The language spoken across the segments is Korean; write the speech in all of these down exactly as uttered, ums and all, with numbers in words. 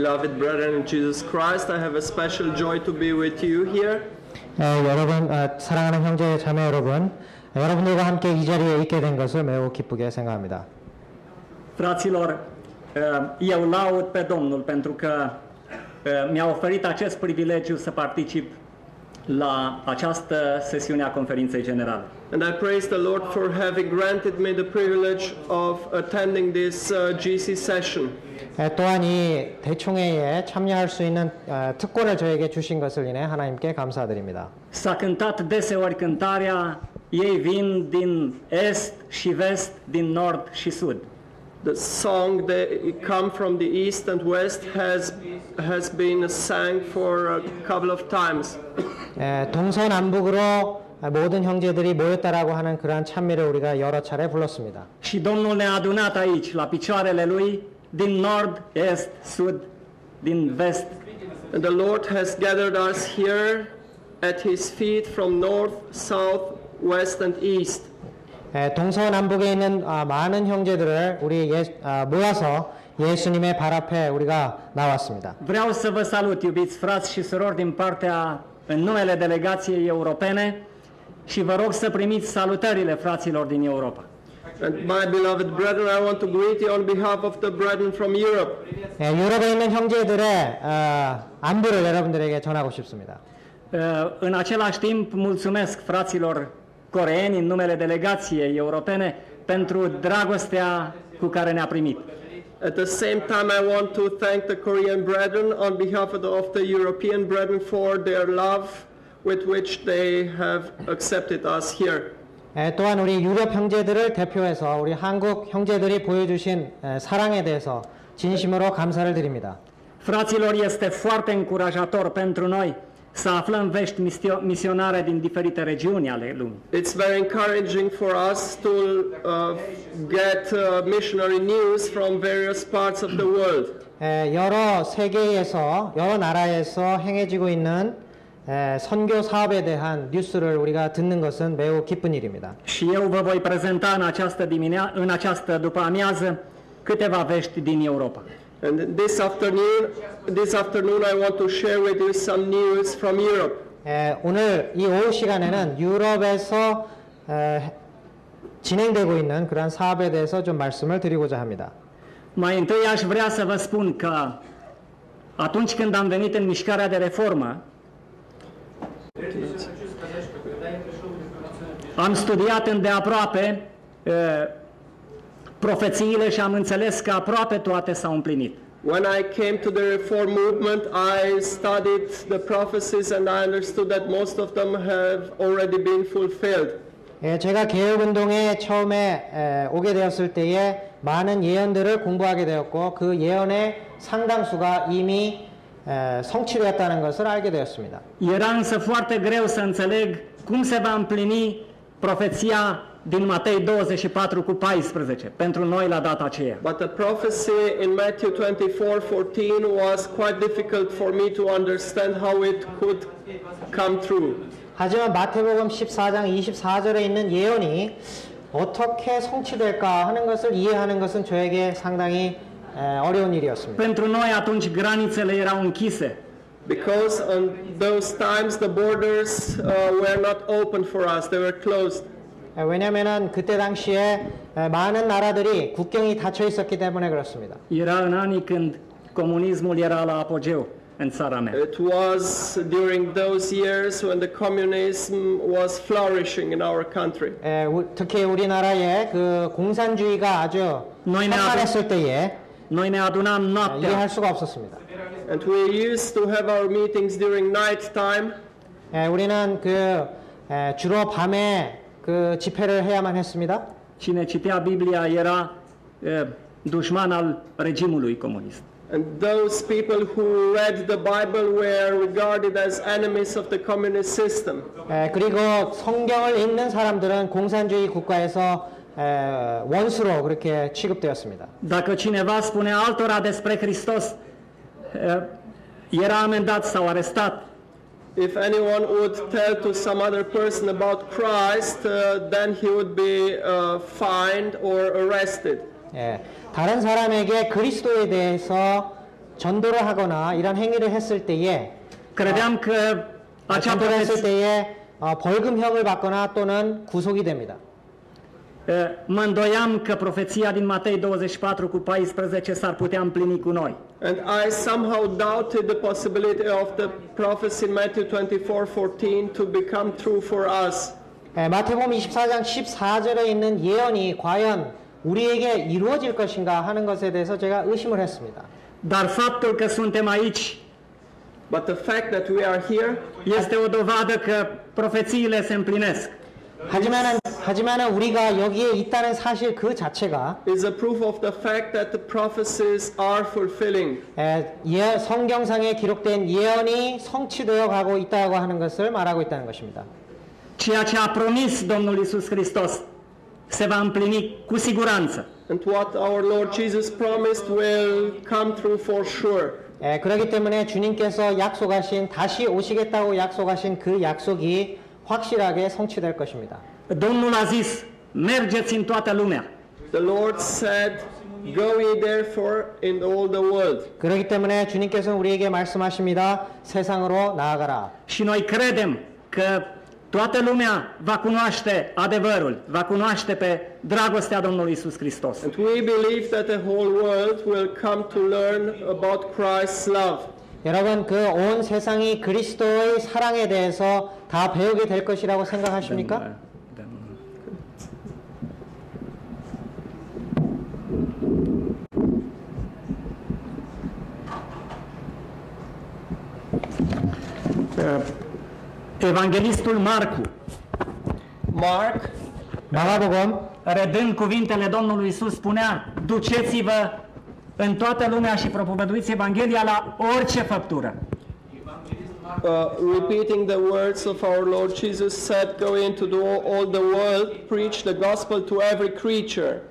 beloved brethren in Jesus Christ, I have a special joy to be with you here. 에, 여러분, 아, 사랑하는 형제 자매 여러분, 여러분들과 함께 이 자리에 있게 된 것을 매우 기쁘게 생각합니다. Fraților, eu laud pe Domnul pentru că mi-a oferit acest privilegiu să particip la această sesiune a conferinței generale. And I praise the Lord for having granted me the privilege of attending this uh, G C session. 에, 또한 이 대총회에 참여할 수 있는 어, 특권을 저에게 주신 것을 인해 하나님께 감사드립니다. S-a cântat deseori cântarea, ei vin din est și vest, din nord și sud. The song that come from the east and west has has been sang for a couple of times. 에, 동서남북으로 모든 형제들이 모였다라고 하는 그러한 찬미를 우리가 여러 차례 불렀습니다. Și Domnul ne-a adunat aici, la picioarele Lui, din nord, est, sud, din vest. And the Lord has gathered us here at His feet from north, south, west and east. 에, 동서남북에 있는 아, 많은 형제들을 우리 예, 아, 모아서 예수님의 발 앞에 우리가 나왔습니다. Vreau să vă salut, iubiți frați și surori, din partea, în numele delegației europene și vă rog să primiți salutările fraților din Europa. And my beloved brethren, I want to greet you on behalf of the brethren from Europe. 에, 유럽에 있는 형제들의 아, 안부를 여러분들에게 전하고 싶습니다. În același timp, mulțumesc fraților coreeni în numele delegației europene pentru dragostea cu care ne-a primit. At the same time, I want to thank the Korean brethren on behalf of the, of the European brethren for their love with which they have accepted us here. 에, 또한 우리 유럽 형제들을 대표해서 우리 한국 형제들이 보여주신 에, 사랑에 대해서 진심으로 감사를 드립니다. Fraților, este foarte încurajator pentru noi să aflăm vești misionare din diferite regiuni ale lumii. It's very encouraging for us to uh, get uh, missionary news from various parts of the world. 에, 여러 세계에서 여러 나라에서 행해지고 있는 에, 선교 사업에 대한 뉴스를 우리가 듣는 것은 매우 기쁜 일입니다. Și eu vă voi prezenta în această diminea- în această după-amiază câteva vești din Europa. And this afternoon, this afternoon I want to share with you some news from Europe. 에, 오늘 이 오후 시간에는 유럽에서 에, 진행되고 있는 그러한 사업에 대해서 좀 말씀을 드리고자 합니다. Mai întâi aș vrea să vă spun că atunci când am venit în mișcarea de reformă, am studiat îndeaproape uh, profețiile și am înțeles că aproape toate s-au împlinit. When I came to the Reform movement, I studied the prophecies and I understood that most of them have already been fulfilled. 예, 제가 개혁운동에 처음에 에, 오게 되었을 때에 많은 예언들을 공부하게 되었고 그 예언의 상당수가 이미 에, 성취되었다는 것을 알게 되었습니다. Era însă foarte greu să înțeleg cum se va împlini profeția din Matei douăzeci și patru cu paisprezece pentru noi la data aceea. But the prophecy in Matthew twenty-four fourteen was quite difficult for me to understand how it could come true. 하지만 마태복음 십사 장 이십사 절에 있는 예언이 어떻게 성취될까 하는 것을 이해하는 것은 저에게 상당히 에, 어려운 일이었습니다. Pentru noi atunci granițele erau închise. Because on those times the borders uh, were not open for us, they were closed. 에, 왜냐하면 그때 당시에 에, 많은 나라들이 국경이 닫혀 있었기 때문에 그렇습니다. Era în anii când comunismul era la apogeu în țara mea. It was during those years when the communism was flourishing in our country. 에, 우, 특히 우리나라에 그 공산주의가 아주 너희는 활발했을 때에 Noi ne adunam 에, noaptea 이해할 수가 없었습니다. And we used to have our meetings during night time. 에, 우리는 그 에, 주로 밤에 그 집회를 해야만 했습니다. cine citea Biblia era e, dușman al regimului comunist. And those people who read the Bible were regarded as enemies of the communist system. 에, 그리고 성경을 읽는 사람들은 공산주의 국가에서 에, 원수로 그렇게 취급되었습니다. Dacă cineva spunea altora despre Hristos, e, era amendat sau arestat. If anyone would tell to some other person about Christ, uh, then he would be uh, fined or arrested. 예, 다른 사람에게 그리스도에 대해서 전도를 하거나 이런 행위를 했을 때에 credeam că acea 전도를 했을 profeție, 때에 어, 벌금형을 받거나 또는 구속이 됩니다. mă îndoiam că profeția din Matei douăzeci și patru cu paisprezece s-ar putea împlini cu noi. And I somehow doubted the possibility of the prophecy in Matthew twenty-four fourteen to become true for us. 예, 마태복음 이십사 장 십사 절에 있는 예언이 과연 우리에게 이루어질 것인가 하는 것에 대해서 제가 의심을 했습니다. Dar faptul că suntem aici But the fact that we are here este o dovadă că profețiile se împlinesc. 하지만은 하지만은 우리가 여기에 있다는 사실 그 자체가 is a proof of the fact that the prophecies are fulfilling. 예, 예, 성경상에 기록된 예언이 성취되어 가고 있다고 하는 것을 말하고 있다는 것입니다. Ceea ce a promis Domnul Iisus Hristos se va împlini cu siguranță. And what our Lord Jesus promised will come true for sure. 예, 그렇기 때문에 주님께서 약속하신 다시 오시겠다고 약속하신 그 약속이 확실하게 성취될 것입니다. Domnul a zis, mergeți în toată lumea. The Lord said, "Go ye therefore in all the world." 그렇기 때문에 주님께서는 우리에게 말씀하십니다. 세상으로 나아가라. Și noi credem că toată lumea va cunoaște adevărul, va cunoaște pe dragostea Domnului Iisus Hristos. And we believe that the whole world will come to learn about Christ's love. 여러분 그 온 세상이 그리스도의 사랑에 대해서 다 배우게 될 것이라고 생각하십니까? Evanghelistul Marcu, Mark, 마가복음 redând cuvintele Domnului Iisus, spunea, duceți-vă în toată lumea și propovăduiți Evanghelia la orice făptură. uh, repeating the words of our Lord Jesus, said, "Go into the, all the world, preach the gospel to every creature."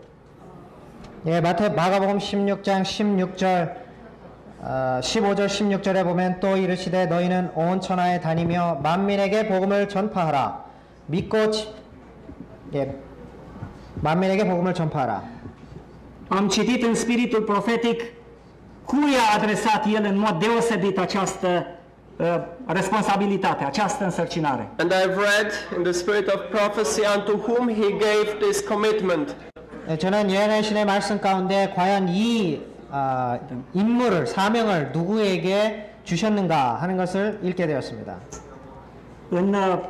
예, 마태 마가복음 십육 장 십육 절 어, 십오 절 십육 절에 보면 또 이르시되 너희는 온 천하에 다니며 만민에게 복음을 전파하라. 믿고 지, 예, 만민에게 복음을 전파하라. Am citit în spiritul profetic cui a adresat el în mod deosebit această uh, responsabilitate, această însărcinare. And I've read in the spirit of prophecy unto whom he gave this commitment. 예, 저는 예언의 신의 말씀 가운데 과연 이 아, 임무를 사명을 누구에게 주셨는가 하는 것을 읽게 되었습니다. În uh,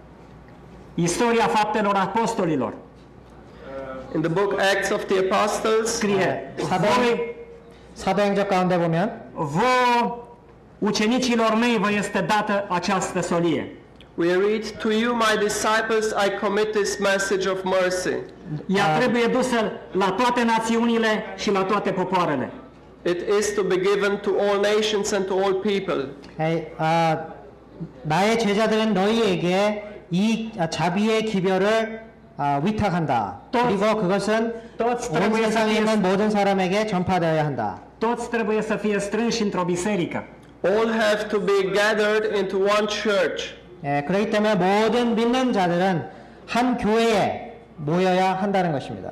istoria faptelor apostolilor In the book Acts of the Apostles, scrie, 사도, voi, 사도행적 가운데 보면 vouă, ucenicilor mei, vă este dată această solie. we read, "To you, my disciples, I commit this message of mercy." Ea trebuie dusă la toate națiunile și la toate popoarele. It is to be given to all nations and to all people. 에, 아, 나의 제자들은 너희에게 이 아, 자비의 기별을 아, 위탁한다. 또- 그리고 그것은 toți 온 trebuie să 세상에 fie, 있는 모든 사람에게 전파되어야 한다. toți trebuie să fie strânși într-o biserică. All have to be gathered into one church. 예, 그렇기 때문에 모든 믿는 자들은 한 교회에 모여야 한다는 것입니다.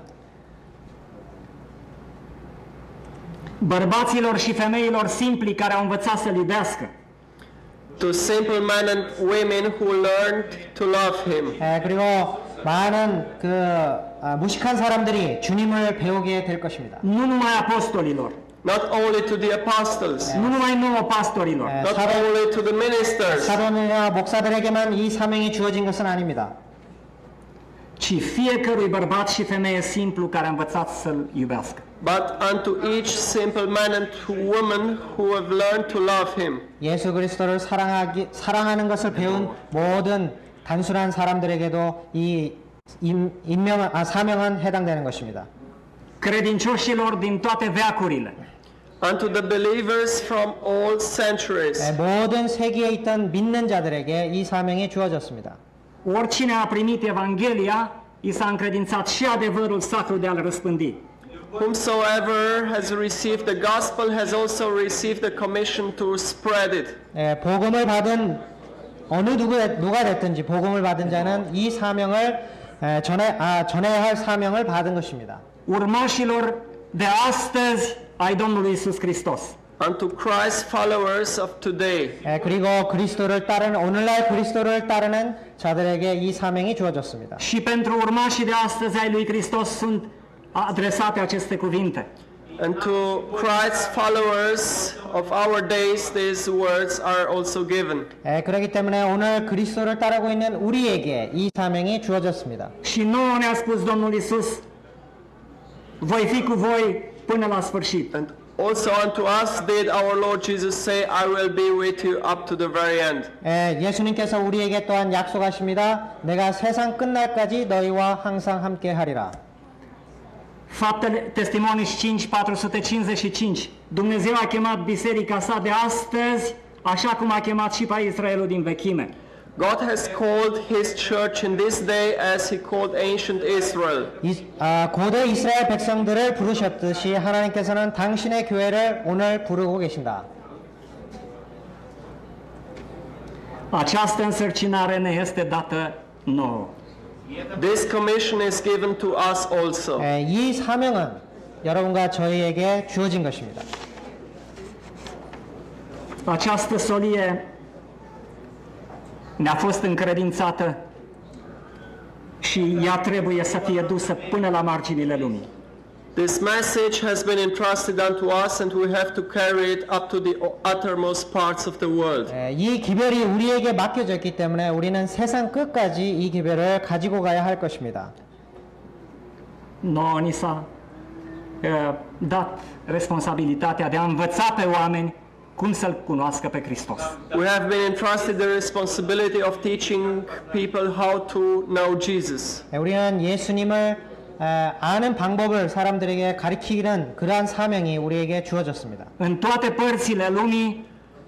Bărbaților și femeilor simpli care au învățat să iubească. To simple men and women who learned to love him. 예, 그리고 많은 그 아, 무식한 사람들이 주님을 배우게 될 것입니다. Nu numai apostolilor, Not only to the apostles, nu numai nouă pastorilor, 예, not 사도, only to the ministers, 사도나 목사들에게만 이 사명이 주어진 것은 아닙니다. ci fiecărui bărbat și femeie simplu care a învățat să-L iubească. but unto each simple man and woman who have learned to love him. 예수 그리스도를 사랑하기, 사랑하는 것을 배운 모든 단순한 사람들에게도 이 임, 임명, 아, 사명은 해당되는 것입니다. Credincioșilor din toate veacurile, Unto the believers from all centuries. 네, 모든 세계에 있던 믿는 자들에게 이 사명이 주어졌습니다. oricine a primit Evanghelia, i s-a încredințat și adevărul sacru de a-L răspândi. Whomsoever has received the gospel has also received the commission to spread it. 예, 복음을 받은 어느 누구, 누가 됐든지 복음을 받은 자는 이 사명을 에, 전해, 아, 전해야 할 사명을 받은 것입니다. Urmașilor de astăzi ai Domnului Iisus Hristos. unto Christ's followers of today. 예, 그리고 그리스도를 따르는 오늘날 그리스도를 따르는 자들에게 이 사명이 주어졌습니다. Și pentru urmașii de astăzi ai lui Hristos sunt adresate aceste cuvinte. And to Christ's followers of our days, these words are also given. 예, 그렇기 때문에 오늘 그리스도를 따르고 있는 우리에게 이 사명이 주어졌습니다. Și nouă ne-a spus Domnul Iisus, voi fi cu voi până la sfârșit. And also unto us did our Lord Jesus say, I will be with you up to the very end. 예, 예수님께서 우리에게 또한 약속하십니다. 내가 세상 끝날까지 너희와 항상 함께하리라. Faptele Testimonii cinci, patru sute cincizeci și cinci. Dumnezeu a chemat biserica sa de astăzi, așa cum a chemat și pe Israelul din vechime. God has called his church in this day as he called ancient Israel. 이, 아, 고대 이스라엘 백성들을 부르셨듯이 하나님께서는 당신의 교회를 오늘 부르고 계신다. Această însărcinare ne este dată nouă. This commission is given to us also. 예, 이 사명은 여러분과 저희에게 주어진 것입니다. Această solie ne-a fost încredințată și ea trebuie să fie dusă până la marginile lumii. This message has been entrusted unto us and we have to carry it up to the uttermost parts of the world. 예, 이 기별이 우리에게 맡겨졌기 때문에 우리는 세상 끝까지 이 기별을 가지고 가야 할 것입니다. Nouă ni s-a uh, dat responsabilitatea de a învăța pe oameni cum să-L cunoască pe Hristos. We have been entrusted the responsibility of teaching people how to know Jesus. 예, 우리는 예수님을 에, 아는 방법을 사람들에게 가르치는 그러한 사명이 우리에게 주어졌습니다. În toate părțile lumii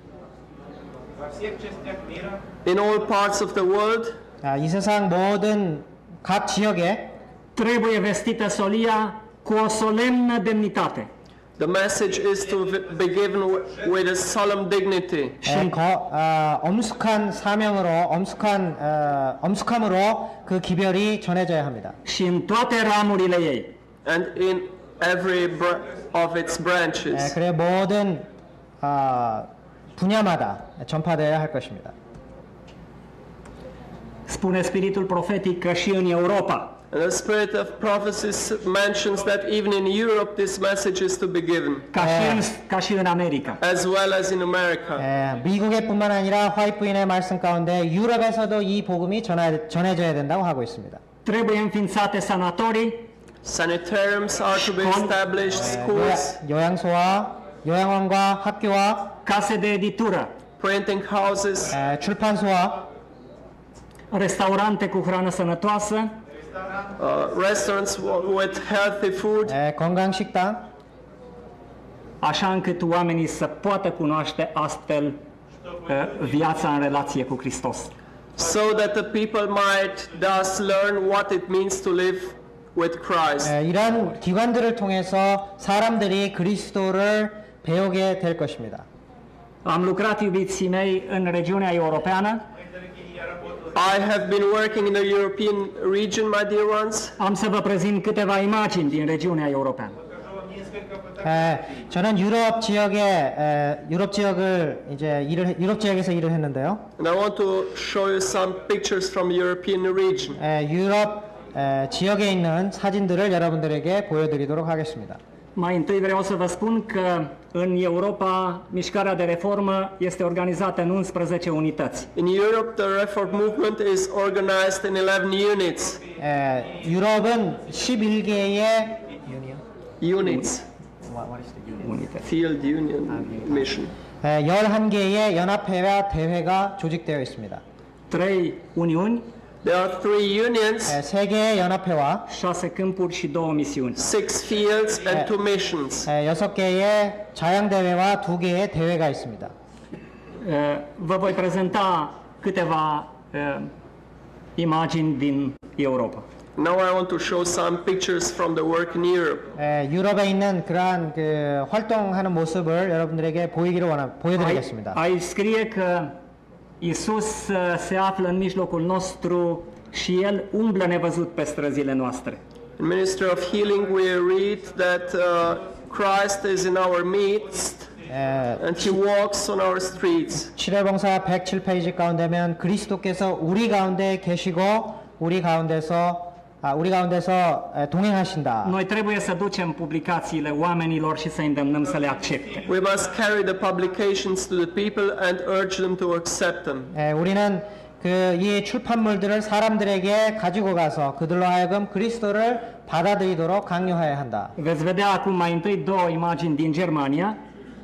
In all parts of the world, 아, 이 세상 모든 각 지역에 trebuie vestită solia cu o solemnă demnitate. the message is to be given with a solemn dignity. 에, 거, 아, 엄숙한 사명으로 엄숙한 어, 엄숙함으로 그 기별이 전해져야 합니다. Și în toate ramurile ei. And in every br- of its 에, branches. 그래 모든 아, 분야마다 전파되어야 할 것입니다. Spune spiritul profetic că și în Europa And the spirit of prophecy mentions that even in Europe this message is to be given, ca și în, ca și în America. as well as in America. 에, 미국에뿐만 아니라 화이트 부인의 말씀 가운데 유럽에서도 이 복음이 전해, 전해져야 된다고 하고 있습니다. Trebuie înființate sanatorii, Sanitariums are to be School. established, 요야, schools, 요양소와 요양원과 학교와 case de editură, printing houses, 에, 출판소와 restaurante cu hrană sănătoasă, uh, restaurants w- with healthy food, 에, 건강식당 așa încât oamenii să poată cunoaște astfel uh, viața în relație cu Hristos. so that the people might thus learn what it means to live with Christ. 에, 이러한 기관들을 통해서 사람들이 그리스도를 배우게 될 것입니다. Am lucrat, iubiții mei, în regiunea europeană. I have been working in the European region, my dear ones. Am să vă prezint câteva imagini din regiunea europeană. 에, 저는 유럽 지역에 에, 유럽 지역을 이제 일을 유럽 지역에서 일을 했는데요. And I want to show you some pictures from European region. 에, 유럽 에, 지역에 있는 사진들을 여러분들에게 보여드리도록 하겠습니다. Mai întâi vreau să vă spun că în Europa mișcarea de reformă este organizată în unsprezece unități. In Europe, the Reform movement is organized in eleven units. 에, 유럽은 십일 개의 Units. Unități. Field Union Mission. 에, 열한 개의 연합회와 대회가 조직되어 있습니다. Trei uniuni, There are three unions, 에, 세 개의 연합회와 șase câmpuri și două misiuni. six fields, and two missions. 에, 여섯 개의 자양대회와 두 개의 대회가 있습니다. Uh, Vă voi prezenta câteva uh, imagini din Europa. Now I want to show some pictures from the work in Europe. 에, 유럽에 있는 그러한 그 활동하는 모습을 여러분들에게 보이기를 원하, 보여드리겠습니다. Aici scrie că Iisus uh, se află în mijlocul nostru și El umblă nevăzut pe străzile noastre. In Ministry of Healing, we read that uh, Christ is in our midst, 에, and he walks on our streets. 칠회봉사 백칠 페이지 가운데면 그리스도께서 우리 가운데 계시고 우리 가운데서 아, 우리 가운데서 에, 동행하신다. Noi trebuie să ducem publicațiile oamenilor și să îndemnăm să le accepte. We must carry the publications to the people and urge them to accept them. 에, 우리는 그 이 출판물들을 사람들에게 가지고 가서 그들로 하여금 그리스도를 받아들이도록 강요해야 한다. Veți vedea acum mai întâi două imagini din Germania.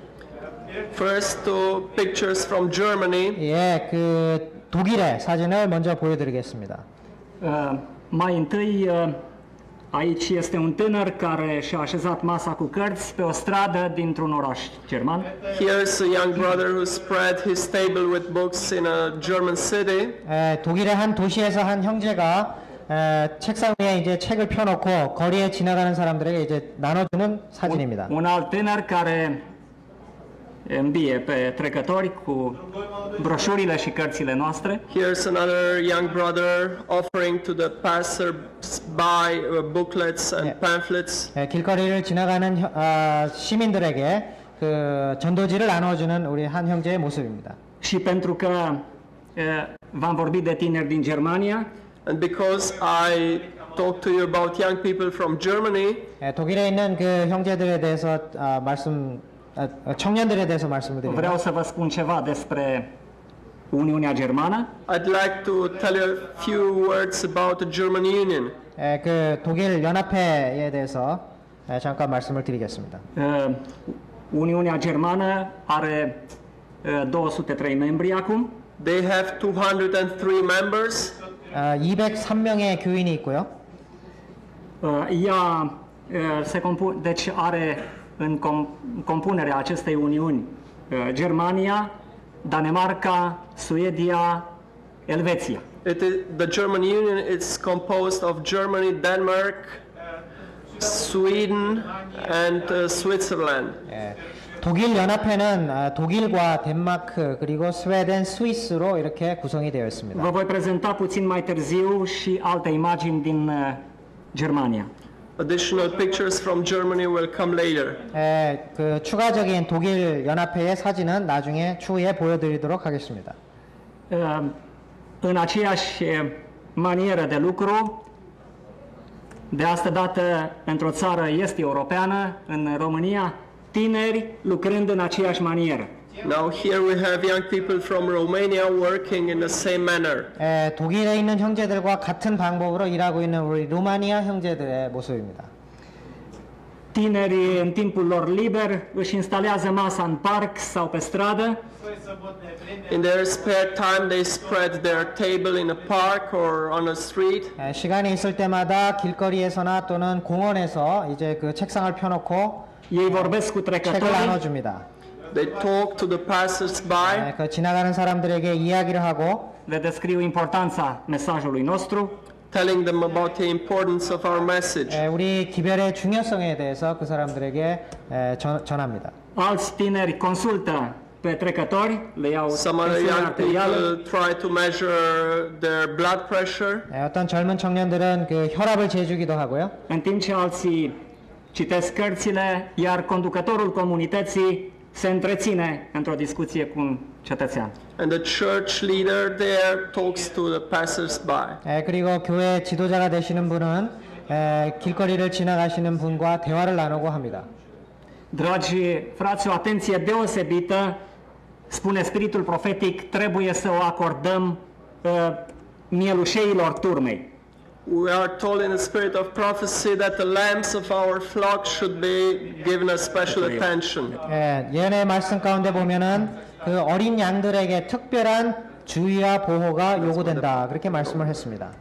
First, two pictures from Germany. 예, 그 독일의 사진을 먼저 보여드리겠습니다. Uh, mai întâi, uh, aici este un tânăr care și-a așezat masa cu cărți pe o stradă dintr-un oraș german. Here's a young brother who spread his table with books in a German city. 에, 독일의 한 도시에서 한 형제가 에, 책상 위에 이제 책을 펴놓고 거리에 지나가는 사람들에게 이제 나눠주는 사진입니다. Un alt tânăr care îmbie pe trecători cu broșurile și cărțile noastre. Here's another young brother offering to the passers-by uh, booklets and pamphlets. 에, 길거리를 지나가는 혀- 아, 시민들에게 그 전도지를 나눠주는 우리 한 형제의 모습입니다. Și pentru că uh, v-am vorbit de tineri din Germania, And because I talked to you about young people from Germany, 에, 독일에 있는 그 형제들에 대해서 아, 말씀 아, 청년들에 대해서 말씀을 드립니다. vreau să vă spun ceva despre Uniunea Germană. I'd like to tell you a few words about the German Union. 에, 그 독일 연합회에 대해서 에, 잠깐 말씀을 드리겠습니다. Uh, Uniunea Germană are uh, două sute trei membri acum. They have two hundred three members. 아, 이백삼 명의 교인이 있고요. Uh, ea uh, se compune, deci are în com, compunerea acestei uniuni uh, Germania, Danemarca, Suedia, Elveția. It is, the German Union is composed of Germany, Denmark, Sweden, and uh, Switzerland. 예, 독일 연합회는 아, 독일과 덴마크 그리고 스웨덴, 스위스로 이렇게 구성이 되어 있습니다. Vă voi prezenta puțin mai târziu și alte imagini din uh, Germania. Additional pictures from Germany will come later. 에, 그 추가적인 독일 연합회의 사진은 나중에 추후에 보여드리도록 하겠습니다. Uh, în aceeași uh, manieră de lucru, de asta dată într-o țară este europeană, în România, tineri lucrând în aceeași manieră. Now here we have young people from Romania working in the same manner. 에, 독일에 있는 형제들과 같은 방법으로 일하고 있는 우리 루마니아 형제들의 모습입니다. Tinerii în timpul lor liber își instalează masa în parc sau pe stradă. In their spare time they spread their table in a park or on a street. 에, 시간이 있을 때마다 길거리에서나 또는 공원에서 이제 그 책상을 펴놓고 Ei vorbesc cu 책을 trecătorii, 나눠줍니다. They talk to the passers-by. 에, 그 지나가는 사람들에게 이야기를 하고 le descriu importanța mesajului nostru. telling them about the importance of our message. 에, 우리 기별의 중요성에 대해서 그 사람들에게 에, 전, 전합니다. Alți tineri consultă pe trecători, le iau Some other tensiunea young arterială. people try to measure their blood pressure. 에, 어떤 젊은 청년들은 그 혈압을 재주기도 하고요. În timp ce alții citesc cărțile, iar conducătorul comunității se întreține într-o discuție cu un cetățean. And the church leader there talks to the passers-by. 에, 그리고 교회 지도자가 되시는 분은 에, 길거리를 지나가시는 분과 대화를 나누고 합니다. Dragi frați, o atenție deosebită, spune spiritul profetic, trebuie să o acordăm uh, mielușeilor turmei. We are told in the spirit of prophecy that the lambs of our flock should be given a special attention. 예, 예언의 말씀 가운데 보면은 그 어린 양들에게 특별한 주의와 보호가 요구된다. 그렇게 말씀을 했습니다.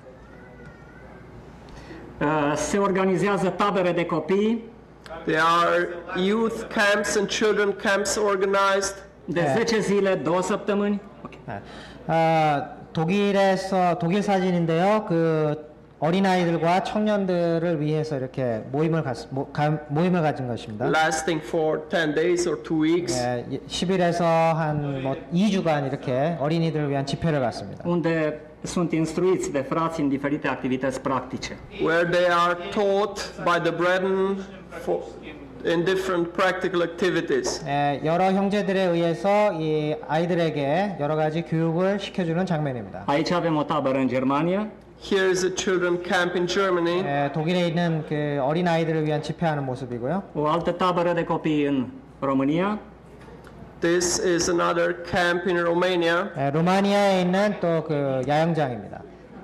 Uh, se organizează tabere de copii There are youth camps and children camps organized. de 네. zece zile, două săptămâni. 예, 아, 독일에서 독일 사진인데요. 그 어린아이들과 청년들을 위해서 이렇게 모임을 가, 모, 가, 모임을 가진 것입니다. Lasting for ten days or two weeks. 예, 십 일에서 한 뭐 이 주간 이렇게 어린이들을 위한 집회를 갔습니다. Unde sunt instruiți de frați în diferite activități practice. Where they are taught by the brethren for, in different practical activities. 에, 여러 형제들에 의해서 이 아이들에게 여러 가지 교육을 시켜주는 장면입니다. Aici avem o tabără în Germania. Here is a children camp in Germany. 에, 독일에 있는 그 어린 아이들을 위한 집회하는 모습이고요. O altă tabără de copii în România. This is another camp in Romania. 에, 루마니아에 있는 또 그 야영장입니다.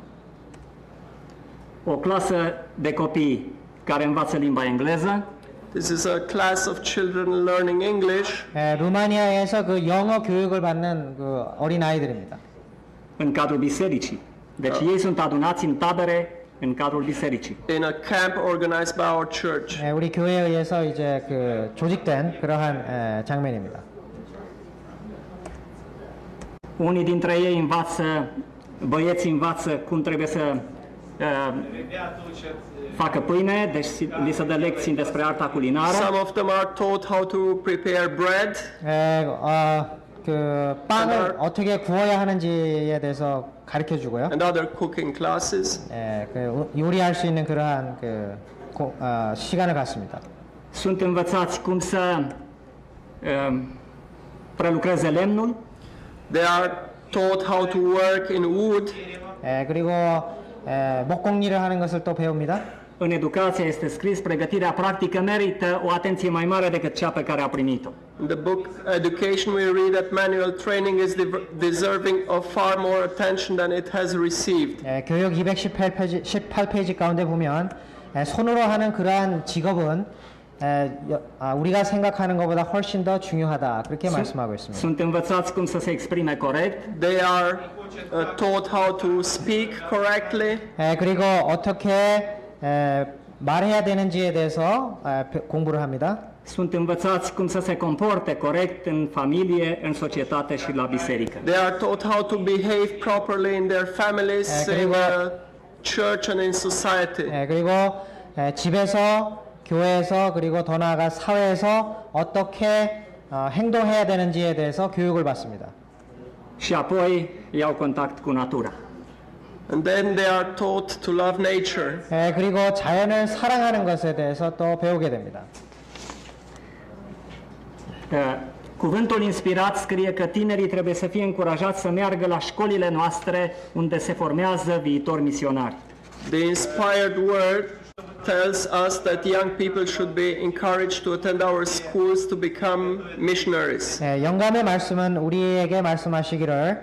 O clasă de copii care învață limba engleză. This is a class of children learning English. 에, 루마니아에서 그 영어 교육을 받는 그 어린 아이들입니다. În cadrul bisericii. Deci ei sunt adunați în tabere în cadrul bisericii. In a camp organized by our church. 에, 우리 교회에 의해서 이제 그 조직된 그러한 에, 장면입니다. Unii dintre ei învață, băieții învață cum trebuie să uh, facă pâine, deci li se dă lecții despre arta culinară. Some of them are taught how to prepare bread. 에, 어, 그 빵을 어떻게 구워야 하는지에 대해서 가르쳐 주고요. And other cooking classes. 에, 그 요리할 수 있는 그러한 그 고, 어, 시간을 갖습니다. Sunt învățați cum să uh, prelucreze lemnul. They are taught how to work in wood. 에, 그리고 에, 목공일을 하는 것을 또 배웁니다. În educație este scris, pregătirea practică merită o atenție mai mare decât cea pe care a primit-o. In the book Education we read that manual training is de- deserving of far more attention than it has received. 에, 교육 이백십팔 페이지, 십팔 페이지 가운데 보면 에, 손으로 하는 그러한 직업은 에, 여, 아, 우리가 생각하는 것보다 훨씬 더 중요하다 그렇게 말씀하고 있습니다. Sunt învățați cum să se exprime corect, They are uh, taught how to speak correctly. 에, 그리고 어떻게 에, 말해야 되는지에 대해서 에, 배- 공부를 합니다. sunt învățați cum să se comporte corect în familie, în societate și la biserică. They are taught how to behave properly in their families, Uh, in 그리고- the church and in society. 에, 그리고 에, 집에서 교회에서 그리고 더 나아가 사회에서 어떻게 어, 행동해야 되는지에 대해서 교육을 받습니다. Și apoi iau contact cu natura. And then they are taught to love nature. 에, 그리고 자연을 사랑하는 것에 대해서 또 배우게 됩니다. Uh, Cuvântul inspirat scrie că tinerii trebuie să fie încurajați să meargă la școlile noastre unde se formează viitori misionari. The inspired word tells us that young people should be encouraged to attend our schools to become missionaries. 에, 영감의 말씀은 우리에게 말씀하시기를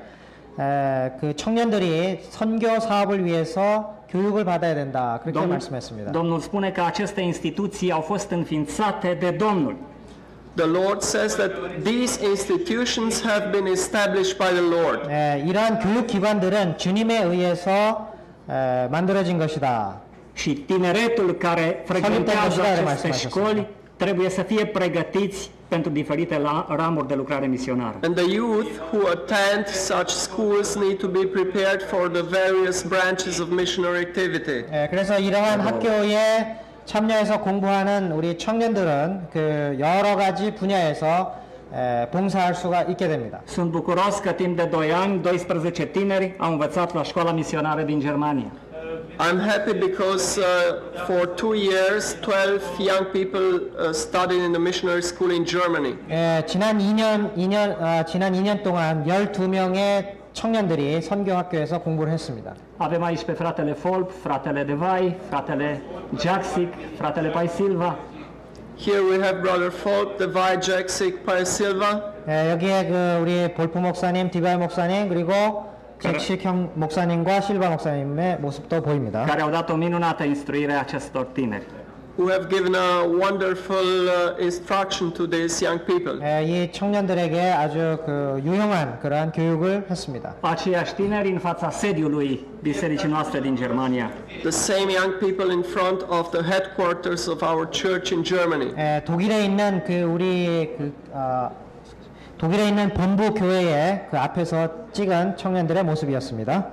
에, 그 청년들이 선교 사업을 위해서 교육을 받아야 된다 그렇게 Domnul, 말씀했습니다. Domnul spune că aceste instituții au fost înființate de Domnul. The Lord says that these institutions have been established by the Lord. 에, 이러한 교육 기관들은 주님에 의해서 에, 만들어진 것이다. Și tineretul care frecventează Salut, aceste Marcel. școli trebuie să fie pregătiți pentru diferite la- ramuri de lucrare misionară. And the youth who attend such schools need to be prepared for the various branches of missionary activity. 에, 그래서 이러한 학교에 참여해서 공부하는 우리 청년들은 그 여러 가지 분야에서 에, 봉사할 수가 있게 됩니다. Sunt bucuros că timp de doi ani, doisprezece tineri au învățat la școala misionară din Germania. I'm happy because uh, for two years, twelve young people uh, studied in the missionary school in Germany. 에, 지난 이 년, 이 년, 아, 지난 이 년 동안 열두 명의 청년들이 선교학교에서 공부를 했습니다. Avem aici pe fratele Folp, fratele Devai, fratele Jaxic, fratele Pai Silva. Here we have Brother Folk, Devi Jaksic, Pai Silva. 에, 여기에 그 우리 볼프 목사님, 디바이 목사님, 그리고 잭식형 목사님과 실바 목사님의 모습도 보입니다. care au dat o minunată instruire acestor tineri. Who have given a wonderful uh, instruction to these young people. 에, 이 청년들에게 아주 그 유용한 그러한 교육을 했습니다. Aceiași tineri în fața sediului bisericii noastre din Germania. The same young people in front of the headquarters of our church in Germany. 에, 독일에 있는 그 우리 그, 어, 독일에 있는 본부 교회의 그 앞에서 찍은 청년들의 모습이었습니다.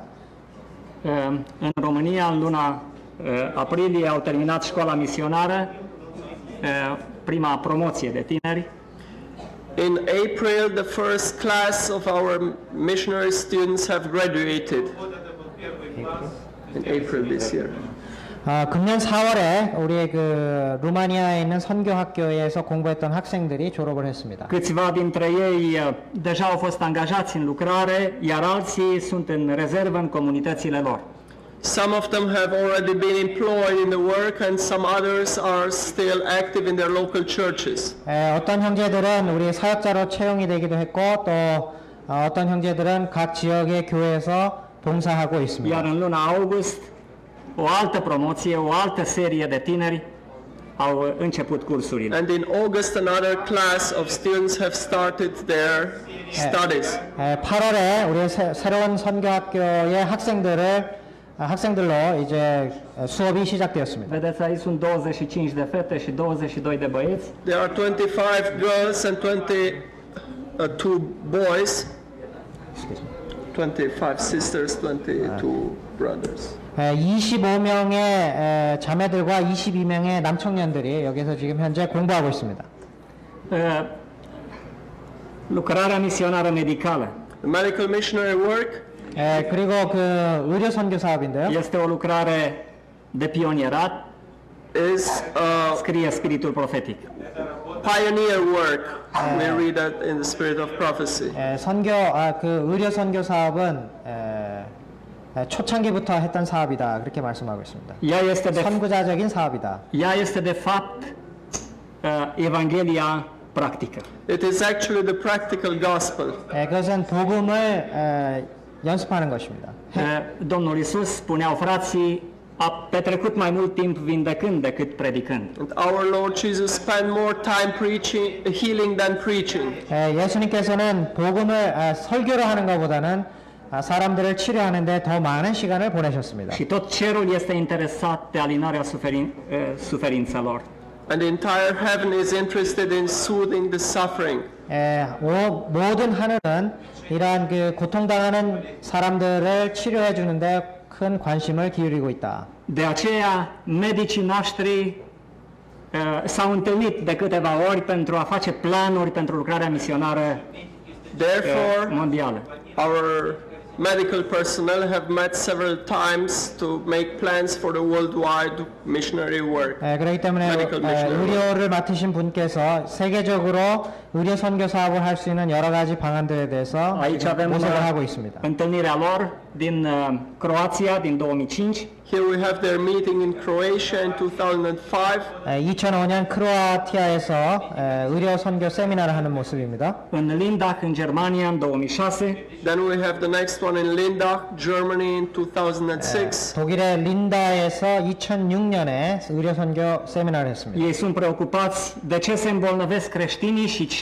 În România, în luna aprilie, au terminat școala misionară, prima promoție de tineri. In April, the first class of our missionary students have graduated. In April this year. 아, 금년 사월에 우리 그 루마니아에 있는 선교학교에서 공부했던 학생들이 졸업을 했습니다. Câțiva dintre ei uh, deja au fost angajați în lucrare, iar alții sunt în rezervă în comunitățile lor. Some of them have already been employed in the work and some others are still active in their local churches. 에, 어떤 형제들은 우리 사역자로 채용이 되기도 했고 또 어, 어떤 형제들은 각 지역의 교회에서 봉사하고 있습니다. Iar în luna august, o altă promoție, o altă serie de tineri au început cursurile. And in August another class of students have started their studies. 에, 팔월에 우리 새, 새로운 선교학교의 학생들을 아, 학생들로 이제 수업이 시작되었습니다. Vedeți, aici sunt douăzeci și cinci de fete și douăzeci și doi de băieți. There are twenty-five girls and twenty-two boys. twenty-five sisters, twenty-two brothers. 에, 이십오 명의 에, 자매들과 이십이 명의 남청년들이 여기서 지금 현재 공부하고 있습니다. Uh, lucrarea misionară medicală The medical missionary work 에, 그리고 그 의료 선교 사업인데요. este o lucrare de pionierat, is uh, scrie spiritul profetic. pioneer work. We read that in the spirit of prophecy. 에, 선교 아, 그 의료 선교 사업은 에, 에, 초창기부터 했던 사업이다 그렇게 말씀하고 있습니다. Ea este de, 선구자적인 사업이다. ea este de fapt uh, Evanghelia practică. It is actually the practical gospel. 에, 그것은 복음을 에, 연습하는 것입니다. Uh, Domnul Iisus, spuneau frații, a petrecut mai mult timp vindecând decât predicând. And our Lord Jesus spent more time preaching, healing than preaching. 에, 예수님께서는 복음을 아, 설교를 하는 것보다는 아, 사람들을 치료하는데 더 많은 시간을 보내셨습니다. Și tot cerul este interesat de alinarea suferin, uh, suferințelor. And the entire heaven is interested in soothing the suffering. 에, 오, 모든 하늘은 이러한 그 고통당하는 사람들을 치료해 주는데 큰 관심을 기울이고 있다. De aceea, medicii noștri uh, s-au întâlnit de câteva ori pentru a face planuri pentru lucrarea misionară uh, Therefore, mondială. our medical personnel have met several times to make plans for the worldwide missionary work. 에, 그렇기 때문에 Medical 에, missionary 의료를 맡으신 분께서 세계적으로 의료 선교 사업을 할 수 있는 여러 가지 방안들에 대해서 Aici 지금 avem 모색을 uh, 하고 있습니다. întâlnirea lor din uh, Croația din două mii cinci. Here we have their meeting in Croatia in two thousand five. 에, 이천오 년 크로아티아에서 에, 의료 선교 세미나를 하는 모습입니다. În Lindach, în Germania, în două mii șase. Then we have the next one in Lindach, Germany in two thousand six. 독일의 린다에서 이천육 년에 의료 선교 세미나를 했습니다. Ei sunt preocupați de ce se îmbolnăvesc creștinii și ce,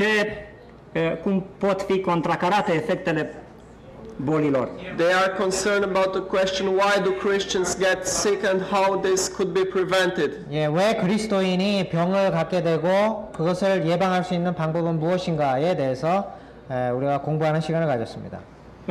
eh, cum pot fi contracarate efectele bolilor. They are concerned about the question why do Christians get sick and how this could be prevented. 예, 왜 그리스도인이 병을 갖게 되고 그것을 예방할 수 있는 방법은 무엇인가에 대해서 에, 우리가 공부하는 시간을 가졌습니다. Eh,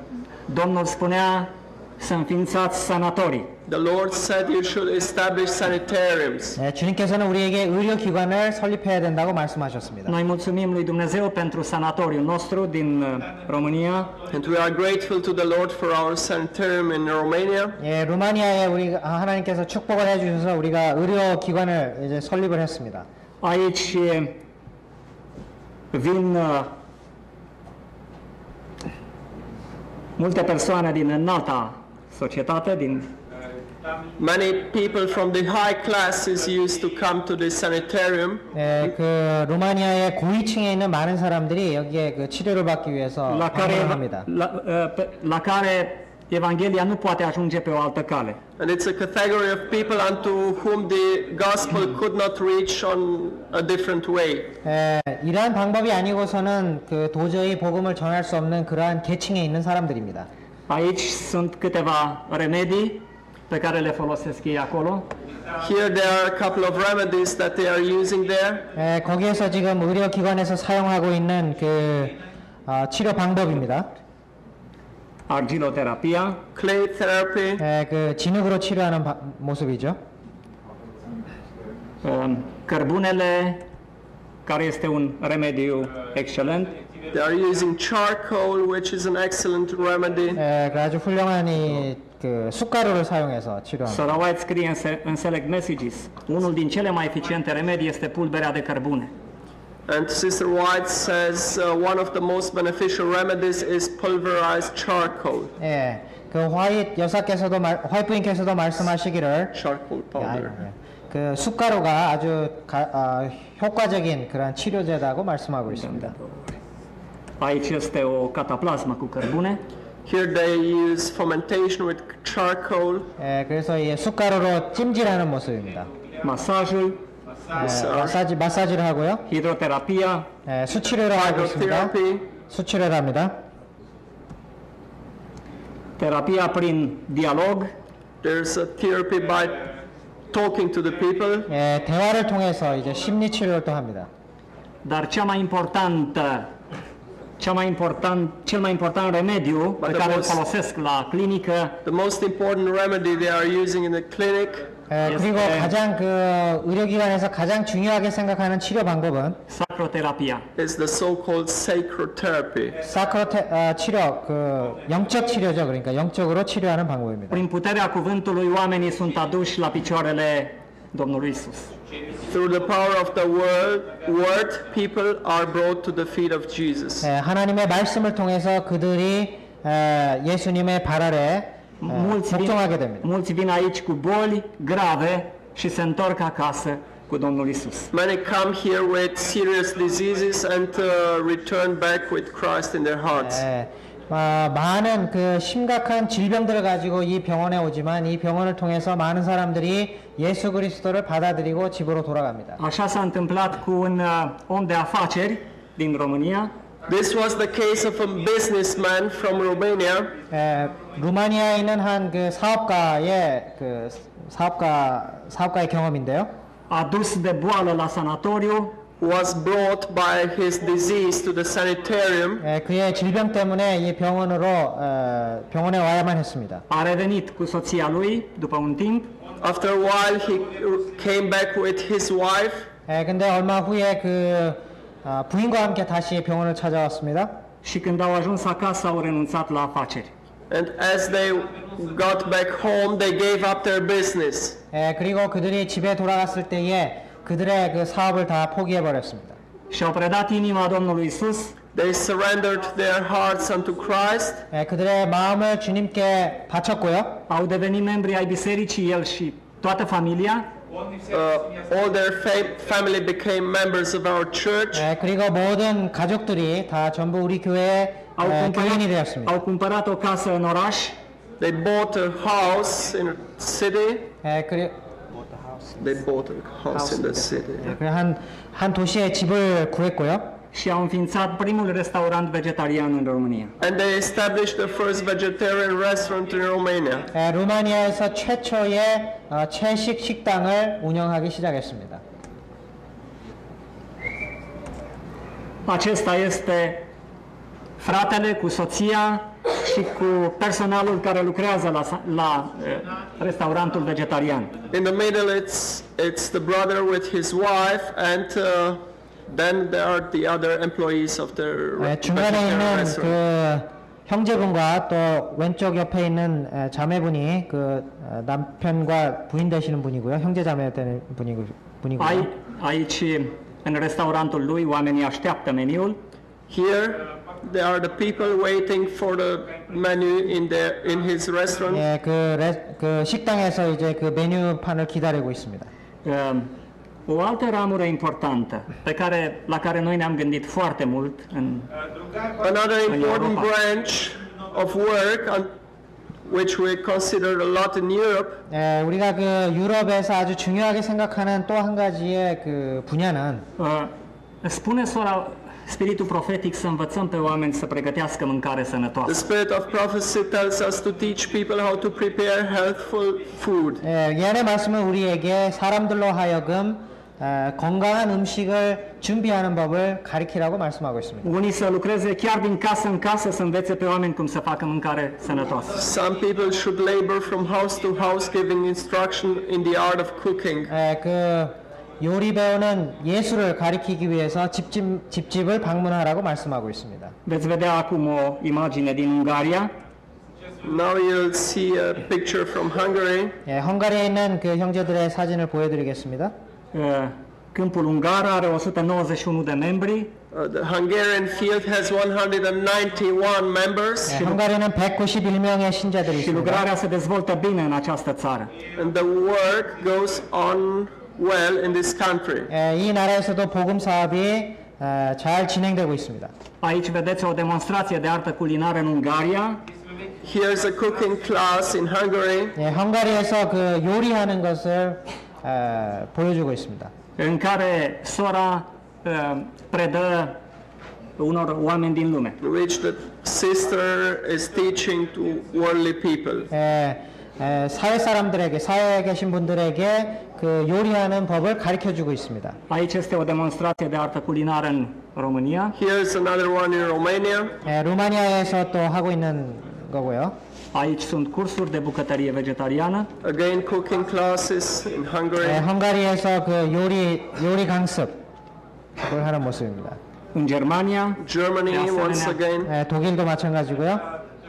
Domnul spunea să înființați sanatorii. The Lord said you should establish sanitariums. 예, 주님께서는 우리에게 의료기관을 설립해야 된다고 말씀하셨습니다. Noi mulțumim lui Dumnezeu pentru sanatoriul nostru din eh, România. And we are grateful to the Lord for our sanitarium in Romania. 예, 루마니아에 우리 하나님께서 축복을 해주셔서 우리가 의료기관을 이제 설립을 했습니다. Aici eh, vin eh, multe persoane din înalta societate, din Many people from the high classes used to come to this sanitarium. 예, 그 루마니아의 고위층에 있는 많은 사람들이 여기에 그 치료를 받기 위해서 la care, 방문합니다. la, eh, pe- la care Evanghelia nu poate ajunge pe o altă cale. And it's a category of people unto whom the gospel could not reach on a different way. 에, 이러한 방법이 아니고서는 그 도저히 복음을 전할 수 없는 그러한 계층에 있는 사람들입니다. Aici sunt câteva remedii pe care le folosesc ei acolo. Here there are a couple of remedies that they are using there. 에, 거기에서 지금 의료기관에서 사용하고 있는 그 어, 치료 방법입니다. Argiloterapia, Clay therapy, 에, 그 진흙으로 치료하는 바, 모습이죠. um, cărbunele, care este un remediu excelent, They are using charcoal, which is an excellent remedy. 예, 그 아주 훌륭한 이 그 숯가루를 사용해서 치료합니다. Sora White scrie în, se- în Select Messages, unul din cele mai eficiente remedii este pulberea de cărbune. And Sister White says uh, one of the most beneficial remedies is pulverized charcoal. 예, 그 화이트 여사께서도 말, 화이트 부인께서도 말씀하시기를 Charcoal powder. 예, 그 숯가루가 아주 가, 아, 효과적인 그런 치료제다고 말씀하고 있습니다. Aici este o cataplasmă cu cărbune. Here they use fermentation with charcoal. 예, 그래서 이 숯가루로 찜질하는 모습입니다. Masajul, 예, 마사지 마사지를 하고요. hidroterapia, 예, 수치료를 하고 있습니다. Hydrotherapy. 수치료를 합니다. terapia prin dialog, There's a therapy by talking to the people. 예, 대화를 통해서 이제 심리 치료를 또 합니다. dar cea mai importantă, cea mai important, cel mai important remediu pe the care îl most- folosesc la clinică The most important remedy they are using in the clinic 예, 그리고 예. 가장 그 의료기관에서 가장 중요하게 생각하는 치료 방법은 sacroterapia. is the so-called sacred therapy. 사크로테 아, 치료, 그 영적 치료죠. 그러니까 영적으로 치료하는 방법입니다. Prin puterea cuvântului oamenii sunt aduși la picioarele Domnului Isus. Through the power of the word, word, people are brought to the feet of Jesus. 예, 하나님의 말씀을 통해서 그들이 에, 예수님의 발 아래 에, Mulți vin, 복종하게 됩니다. mulți vin aici cu boli grave și se întorc acasă cu Domnul Isus. Many come here with serious diseases and uh, return back with Christ in their hearts. 예, 아, 많은 그 심각한 질병들을 가지고 이 병원에 오지만 이 병원을 통해서 많은 사람들이 예수 그리스도를 받아들이고 집으로 돌아갑니다. Așa s-a întâmplat cu un uh, om de afaceri din România, This was the case of a businessman from Romania. 에, 루마니아에 있는 한 그 사업가의 그 사업가 사업가의 경험인데요. adus de boală la sanatoriu, Who was brought by his disease to the sanitarium. 에, 그의 질병 때문에 이 병원으로 어, 병원에 와야만 했습니다. a revenit cu soția lui după un timp After a while, he came back with his wife. 에, 근데 얼마 후에 그 아, 부인과 함께 다시 병원을 찾아왔습니다. și când au ajuns acasă au renunțat la afaceri. And as they got back home, they gave up their business. 에, 그리고 그들이 집에 돌아갔을 때에 그들의 그 사업을 다 포기해 버렸습니다. Și-au predat inima Domnului Isus They surrendered their hearts unto Christ. 에, 그들의 마음을 주님께 바쳤고요. au devenit membri ai bisericii, el și toată familia, Uh, all their fam- family became members of our church. 에, 그리고 모든 가족들이 다 전부 우리 교회의 au 에, cumpărat, 교인이 되었습니다. au cumpărat o casă în oraș They bought a house in a city. 에, 그리, They bought a house in the city. 그 한, 한 도시에 집을 구했고요. și au înființat primul restaurant vegetarian în România. And they established the first vegetarian restaurant in Romania. 에, 루마니아에서 최초의 어, 채식 식당을 운영하기 시작했습니다. Acesta este fratele cu soția și cu personalul care lucrează la, sa- la eh, restaurantul vegetarian. In the middle, it's it's the brother with his wife, and uh, then there are the other employees of the 에, 중간에 vegetarian 있는 restaurant. 그 형제분과 또 왼쪽 옆에 있는 에, 자매분이 그 어, 남편과 부인 되시는 분이고요. 형제 자매 되는 분이고, 분이고요. Ai, aici, în restaurantul lui, oamenii așteaptă meniul Here, there are the people waiting for the menu in their in his restaurant. 예, 그, 레, 그 식당에서 이제 그 메뉴판을 기다리고 있습니다. Um, O altă ramură importantă pe care, la care noi ne-am gândit foarte mult în, Another in important Europa. branch of work, on, which we consider a lot in Europe, 예, 우리가 그 유럽에서 아주 중요하게 생각하는 또 한 가지의 그 분야는 uh, spune sora spiritul profetic să învățăm pe oameni să pregătească mâncare the sănătoasă. spirit of prophecy tells us to teach people how to prepare healthful food. 예, 이 안의 말씀은 우리에게 사람들로 하여금 에, 건강한 음식을 준비하는 법을 가리키라고 말씀하고 있습니다. Unii să lucreze chiar din casă în casă să învețe pe oameni cum să facă mâncare sănătoasă. Some people should labor from house to house, giving instruction in the art of cooking. 에, 그 요리 배우는 예수를 가리키기 위해서 집집, 집집을 방문하라고 말씀하고 있습니다. Veți vedea acum o imagine din Ungaria. Now you'll see a picture from Hungary. 예, 헝가리에 있는 그 형제들의 사진을 보여드리겠습니다. Uh, Câmpul Ungar are o sută nouăzeci și unu de membri Uh, the Hungarian field has one hundred ninety-one members, 예, 헝가리는 백구십일 명의 신자들이 și 있습니다. lucrarea se dezvoltă bine în această țară. and the work goes on well in this country. 예, 이 나라에서도 복음 사업이 어, 잘 진행되고 있습니다. Aici vedeți o demonstrație de artă culinară în Ungaria. Here's a cooking class in Hungary, 예, 헝가리에서 그 요리하는 것을 어, 보여주고 있습니다. în care sora uh, predă unor oameni din lume. in which the sister is teaching to worldly people. 예, 에, 사회 사람들에게, 사회에 계신 분들에게 그 요리하는 법을 가르쳐주고 있습니다. Aici este o demonstrație de artă culinară în România. Here's another one in Romania. 예, 루마니아에서 또 하고 있는 거고요. Aici sunt cursuri de bucătărie vegetariană. Again, cooking classes in Hungary. 예, 헝가리에서 그 요리 요리 강습을 하는 모습입니다. În Germania, Germany, de once asemenea, again. 예, 독일도 마찬가지고요.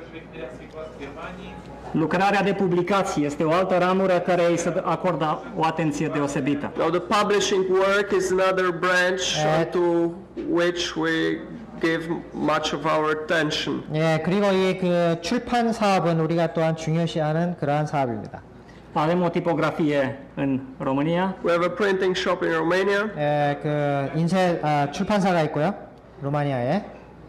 lucrarea de publicații este o altă ramură care îi se acordă o atenție deosebită. Now, the publishing work is another branch Uh, to which we give much of our attention. 예, 그리고 이 그 출판 사업은 우리가 또한 중요시하는 그러한 사업입니다. Avem o tipografie în România. We have a printing shop in Romania. 예, 그 인쇄 아, 출판사가 있고요. 루마니아에.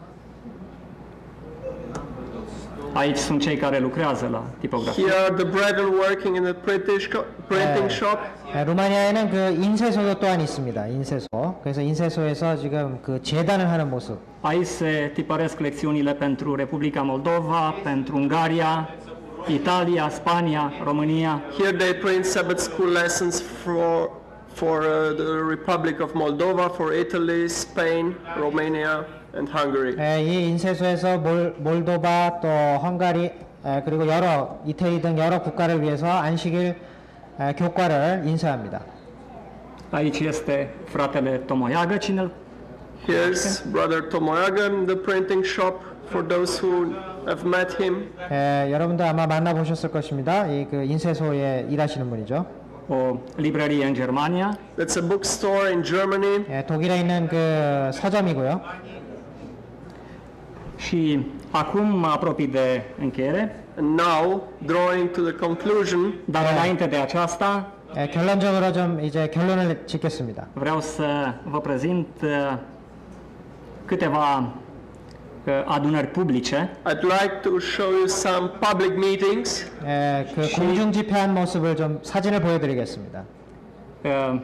Aici sunt cei care lucrează la tipografie. Here are the brethren working in the British co- printing shop. 예, 루마니아에는 그 인쇄소도 또한 있습니다. 인쇄소. 그래서 인쇄소에서 지금 그 재단을 하는 모습. Aici se tipăresc lecțiunile pentru Republica Moldova, pentru Ungaria, Italia, Spania, România. Here they print Sabbath school lessons for for uh, the Republic of Moldova, for Italy, Spain, Romania, and Hungary. 예, 이 인쇄소에서 몰, 몰도바 또 헝가리 예, 그리고 여러 이태리 등 여러 국가를 위해서 안식일 예, 교과를 인쇄합니다. Aici este fratele Tomoiagă, cine Here's Brother Tomoyaga in the printing shop for those who have met him. 예, 여러분도 아마 만나보셨을 것입니다. 이 그 인쇄소에 일하시는 분이죠. o librărie în Germania. That's a bookstore in Germany. 예, 독일에 있는 그 서점이고요. Și acum mă apropii de încheiere, And now, drawing to the conclusion, dar înainte de aceasta 예, 결론적으로 좀 이제 결론을 짓겠습니다. vreau să vă prezint uh, câteva uh, adunări publice I'd like to show you some public meetings 예, 그 공중 집회한 모습을 좀 사진을 보여드리겠습니다. uh,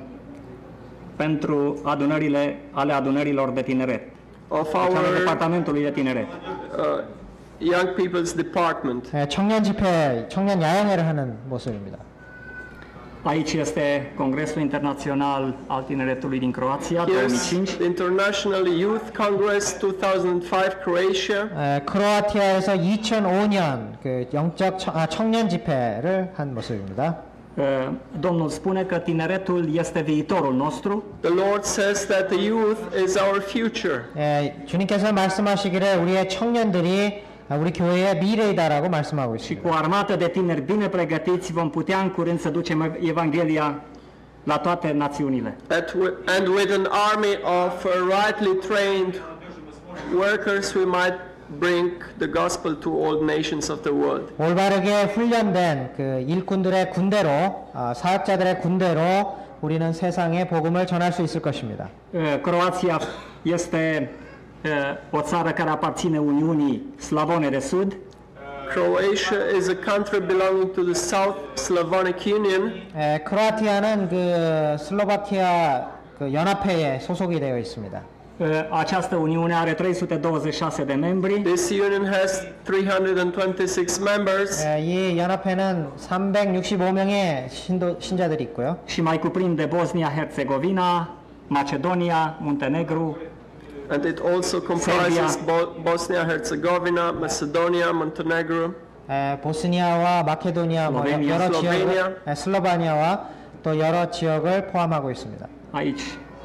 pentru adunările ale adunărilor de tineret, of deci ale our departamentului de tineret. uh, Young People's Department. 예, 청년 집회, 청년 야영회를 하는 모습입니다. Aici este Congresul Internațional al Tineretului din Croația două mii Here's cinci. the International Youth Congress two thousand five, Croatia. 에, 크로아티아에서 이천오 년 그 영적 청, 아, 청년 집회를 한 모습입니다. Uh, Domnul spune că tineretul este viitorul nostru The Lord says that the youth is our future. 에, 주님께서 말씀하시기를 우리의 청년들이 아, 우리 교회의 미래이다라고 말씀하고 și 있습니다. cu o armată de tineri bine pregătiți vom putea în curând să ducem Evanghelia la toate națiunile. At wi- and with an army of uh, rightly trained workers, we might bring the gospel to all nations of the world. 올바르게 훈련된 그 일꾼들의 군대로 아, 사역자들의 군대로 우리는 세상에 복음을 전할 수 있을 것입니다. Uh, Croația este uh, o țară care aparține Uniunii Slavone de Sud. Croatia is a country belonging to the South Slavonic Union. 에, 크로아티아는 그 슬로바키아 그 연합회에 소속이 되어 있습니다. Uh, Această Uniune are trei sute douăzeci și șase de membri This union has three hundred twenty-six members, 에, 이 연합회는 삼백육십오 명의 신도, 신자들이 있고요. și mai cuprinde Bosnia-Herzegovina, Macedonia, Muntenegru, and it also comprises Bo- Bosnia, Herzegovina, Macedonia, Montenegro, 에, 보스니아와 마케도니아 뭐 슬로베니아, 여러 슬로베니아. 지역을 에, 슬로바니아와 또 여러 지역을 포함하고 있습니다. Aici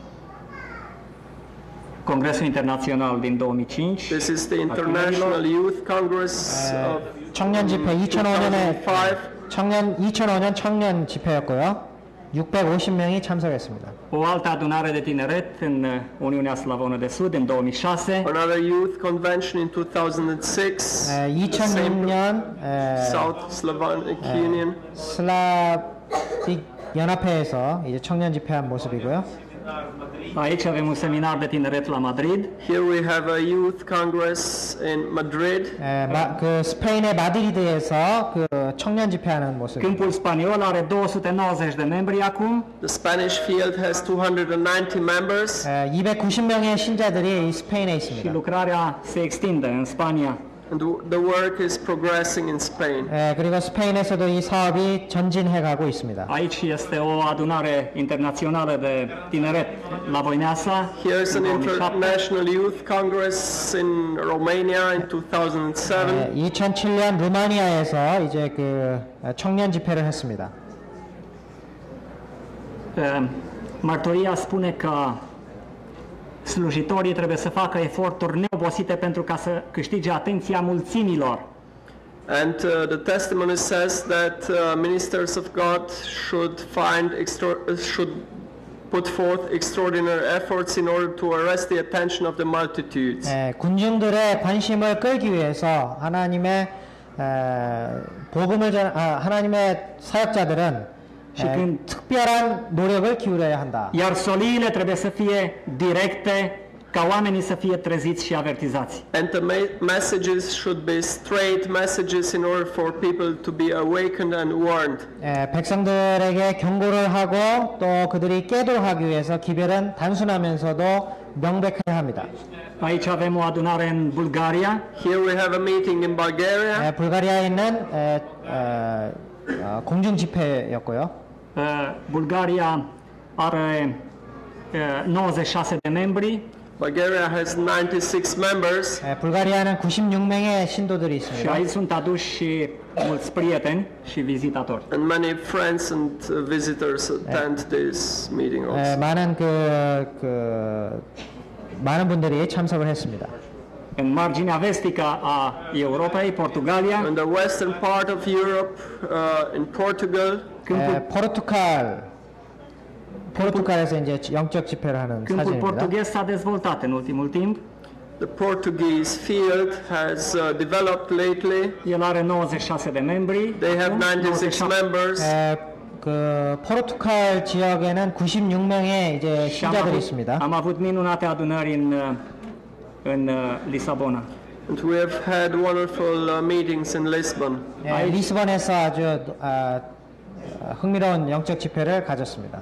Congresul Internațional din două mii cinci. This is the International Youth Congress of 청년 집회 이천오 년에 five. 청년 이천오 년 청년 집회였고요. 육백오십 명이 참석했습니다. O altă adunare de tineret în Uniunea Slavonă de Sud în două mii șase. Another youth convention in two thousand six. 에, the same 이천육 년 에, South Slavonic Union. 슬라빅 연합회에서 이제 청년 집회한 모습이고요. Aici avem un seminar de tineret la Madrid. Here we have a youth congress in Madrid. 에, 마, 그 스페인의 마드리드에서 그 청년 집회하는 모습. Câmpul spaniol are două sute nouăzeci de membri acum. The Spanish field has two hundred ninety members. 에, 이백구십 명의 신자들이 이 스페인에 Și 있습니다. lucrarea se extinde în Spania. And the work is progressing in Spain. 에, 그리고 스페인에서도 이 사업이 전진해 가고 있습니다. Aici este o adunare internațională de tineret la Voineasa. Here's an în două mii șapte. international youth congress in Romania in two thousand seven. 에, 이천칠 년 루마니아에서 이제 그 청년 집회를 했습니다. Uh, Mărturia spune că slujitorii trebuie să facă eforturi neobosite pentru ca să câștige atenția mulțimilor. And uh, the testimony says that uh, ministers of God should find extra- uh, should put forth extraordinary efforts in order to arrest the attention of the multitudes. 에, 군중들의 관심을 끌기 위해서 하나님의 에, 복음을 전 아, 하나님의 사역자들은 Și 에, când- 특별한 노력을 기울여야 한다. Iar soliile trebuie să fie directe, ca oamenii să fie treziți și avertizați. And the ma- messages should be straight messages in order for people to be awakened and warned. 에, 백성들에게 경고를 하고 또 그들이 깨도록 하기 위해서 기별은 단순하면서도 명백해야 합니다. Aici avem o adunare în Bulgaria. Here we have a meeting in Bulgaria. 에, 불가리아에 있는 에, 어, 어, 공중 집회였고요. Uh, Bulgaria are uh, nouăzeci și șase de membri. Bulgaria has ninety-six members. 에, 불가리아는 구십육 명의 신도들이 Și 있습니다. aici sunt aduși și mulți prieteni și vizitatori. And many friends and uh, visitors attend this meeting 에, also. 많은 그, 그 많은 분들이 참석을 했습니다. În marginea vestică a Europei, Portugalia, In the western part of Europe, uh, in Portugal, câmpul, 에, 포르투갈 포르투갈에서 이제 영적 집회를 하는 câmpul 사진입니다. portughez s-a dezvoltat în ultimul timp. the Portuguese field has uh, developed lately. El are nouăzeci și șase de membri. They have acum, ninety-six nouăzeci și șapte. members. 에, 그 포르투갈 지역에는 구십육 명의 이제 Și am 신자들이 avut, 있습니다. am avut minunate adunări în, uh, în uh, Lisabona. And we have had wonderful uh, meetings in Lisbon. 예, 리스본에서 아주 아, 흥미로운 영적 집회를 가졌습니다.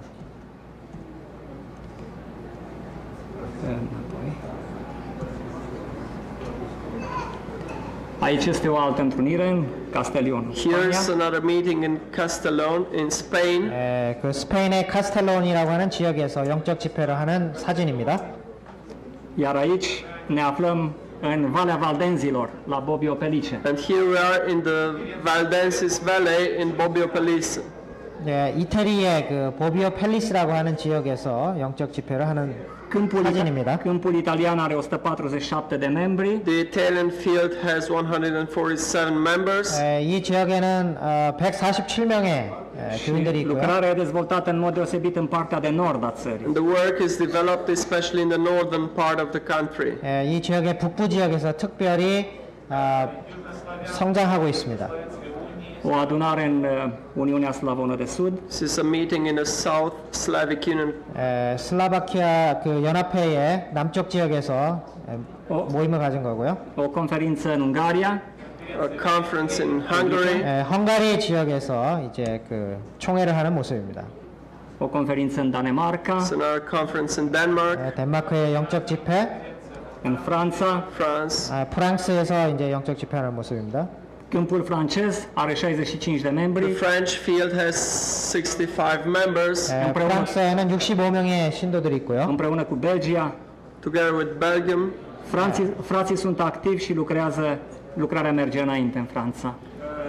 Aici este o altă întrunire în Castellón, Here's Spania. another meeting in Castellón in Spain. 에, 그 스페인의 카스텔론이라고 하는 지역에서 영적 집회를 하는 사진입니다. Iar aici ne aflăm în Valea Valdenzilor, la Bobbio Pelice. And here we are in the Valdensis Valley in Bobbio Pelice. 예, 이태리의 그 보비오 펠리스라고 하는 지역에서 영적 집회를 하는 Câmpul, 사진입니다. câmpul italian are o sută patruzeci și șapte de membri. The Italian field has one hundred forty-seven members. 에, 이 지역에는 어, 백사십칠 명의 교인들이 있고요. Lucrarea e dezvoltată în mod deosebit în partea de nord a țării. And the work is developed especially in the northern part of the country. 에, 이 지역의 북부 지역에서 특별히 어, 성장하고 있습니다. O adunare în uh, Uniunea Slavonă de Sud. This is a meeting in the South Slavic Union. 에, 슬라바키아 그 연합회의 남쪽 지역에서 에, 어? 모임을 가진 거고요. O conferință în Ungaria. A conference in Hungary. 에, 헝가리 지역에서 이제 그 총회를 하는 모습입니다. O conferință în Danemarca. It's another conference in Denmark, 에, 덴마크의 영적 집회, În Franța. France. 아, 프랑스에서 이제 영적 집회하는 모습입니다. Câmpul francez are șaizeci și cinci de The membri. French field has sixty-five members. 에, 프랑스- 프랑스에는 육십오 명의 신도들이 있고요. Împreună cu Belgia. Together with Belgium. Frații, frații sunt activi și lucrează, lucrarea merge înainte în Franța.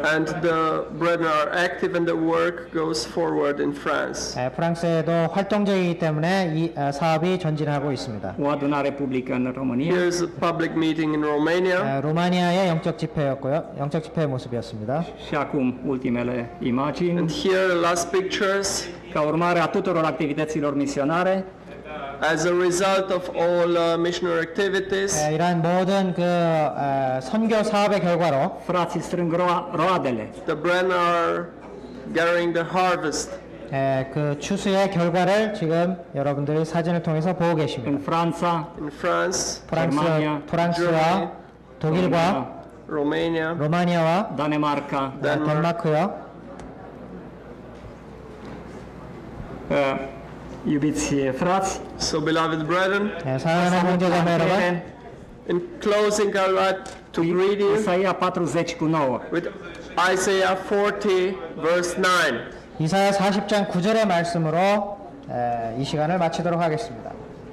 and the brethren are active and the work goes forward in France. 에, 프랑스에도 활동적이기 때문에 이 어, 사업이 전진하고 있습니다. O adunare publică în România. Here's a public meeting in Romania. 에, 로마니아의 영적 집회였고요. 영적 집회의 모습이었습니다. Și acum ultimele imagini. And here the last pictures. Ca urmare a tuturor activităților misionare, As a result of all uh, missionary activities, 에, 이러한 모든 그 어, 선교 사업의 결과로 frații strâng ro- roadele. the brethren are gathering the harvest. 에, 그 추수의 결과를 지금 여러분들이 사진을 통해서 보고 În 계십니다. Franța, In France, 프랑스, 게르마니아, 프랑스와 독일과 Romania, 로마니아와 Danemarca, 에, 덴마크요. uh, iubiți frați, so beloved brethren, 에, 사랑하는 형제자매 여러분, in closing I would like to greet you Isaia patruzeci cu nouă. with Isaiah forty verse nine. 이사야 사십 장 구 절의 말씀으로 에, 이 시간을 마치도록 하겠습니다.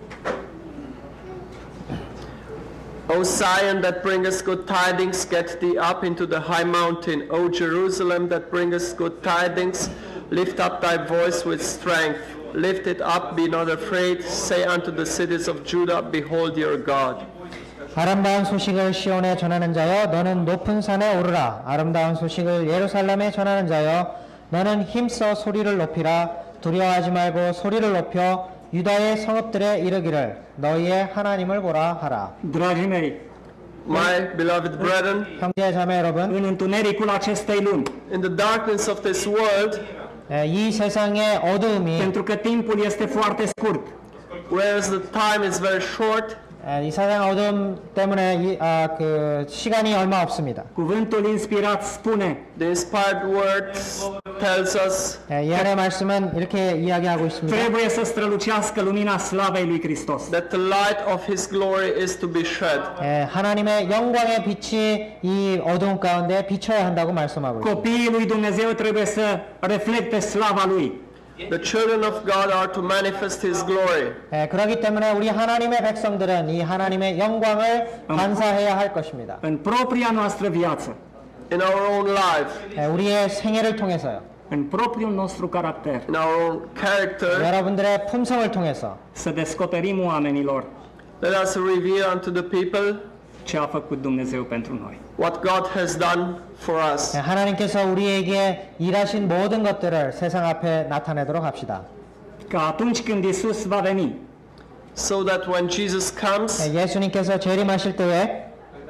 O Zion that bringest good tidings, get thee up into the high mountain. O Jerusalem that bringest good tidings, lift up thy voice with strength. Lift it up, be not afraid. Say unto the cities of Judah, behold your God. 아름다운 소식을 시온에 전하는 자여 너는 높은 산에 오르라. 아름다운 소식을 예루살렘에 전하는 자여 너는 힘써 소리를 높이라. 두려워하지 말고 소리를 높여 유다의 성읍들에 이르기를 너희의 하나님을 보라 하라. Dragii mei, My beloved brethren, 형제 자매 여러분, în întunericul acestei lumi, in the darkness of this world, 에, 이 세상의 어두움이 pentru că timpul este foarte scurt, whereas the time is very short, 에, 이 세상 어두움 때문에 이, 아, 그 시간이 얼마 없습니다. cuvântul inspirat spune the inspired word tells us 에, 이 안의 말씀은 이렇게 이야기하고 있습니다. trebuie să strălucească lumina slavei lui Hristos. that the light of his glory is to be shed. 에, 하나님의 영광의 빛이 이 어두움 가운데 비춰야 한다고 말씀하고 있습니다. Copiii lui Dumnezeu trebuie să reflecte slava lui. The children of God are to manifest his glory. 에, 그렇기 때문에 우리 하나님의 백성들은 이 하나님의 영광을 반사해야 할 것입니다. În propria noastră viață, In our own life, 에, 우리의 생애를 통해서요. în propriul nostru caracter, in our own character, 여러분들의 품성을 통해서 să descoperim oamenilor let us reveal unto the people ce a făcut Dumnezeu pentru noi. what God has done for us. 에, 하나님께서 우리에게 일하신 모든 것들을 세상 앞에 나타내도록 합시다. Ca atunci când Isus va veni, So that when Jesus comes, 에, 예수님께서 재림하실 때에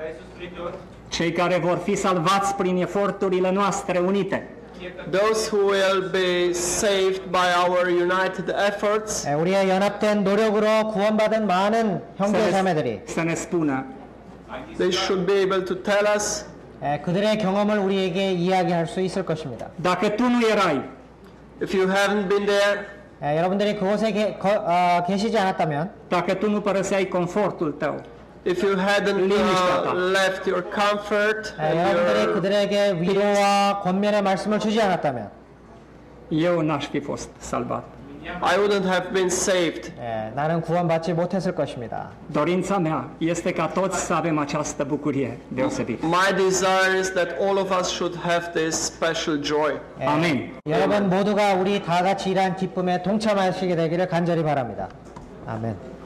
cei care vor fi salvați prin eforturile noastre unite, those who will be saved by our united efforts, 에, 우리의 연합된 노력으로 구원받은 많은 să 형제 ne, 자매들이 să ne spună they should be able to tell us, 에, 그들의 경험을 우리에게 이야기할 수 있을 것입니다. dacă tu nu erai, if you haven't been there, 에, 여러분들이 그곳에 게, 거, 어, 계시지 않았다면 dacă tu nu părăseai confortul tău, if you hadn't uh, left your comfort 에, and 여러분들이 your, 그들에게 위로와 권면의 말씀을 주지 않았다면 eu n-aș fi fost salvat. I wouldn't have been saved. 에, 나는 구원받지 못했을 것입니다. Dorința mea este ca toți să avem această bucurie deosebită. My desire is that all of us should have this special joy. 에, 아멘. 여러분 모두가 우리 다 같이 이러한 기쁨에 동참하시게 되기를 간절히 바랍니다. 아멘.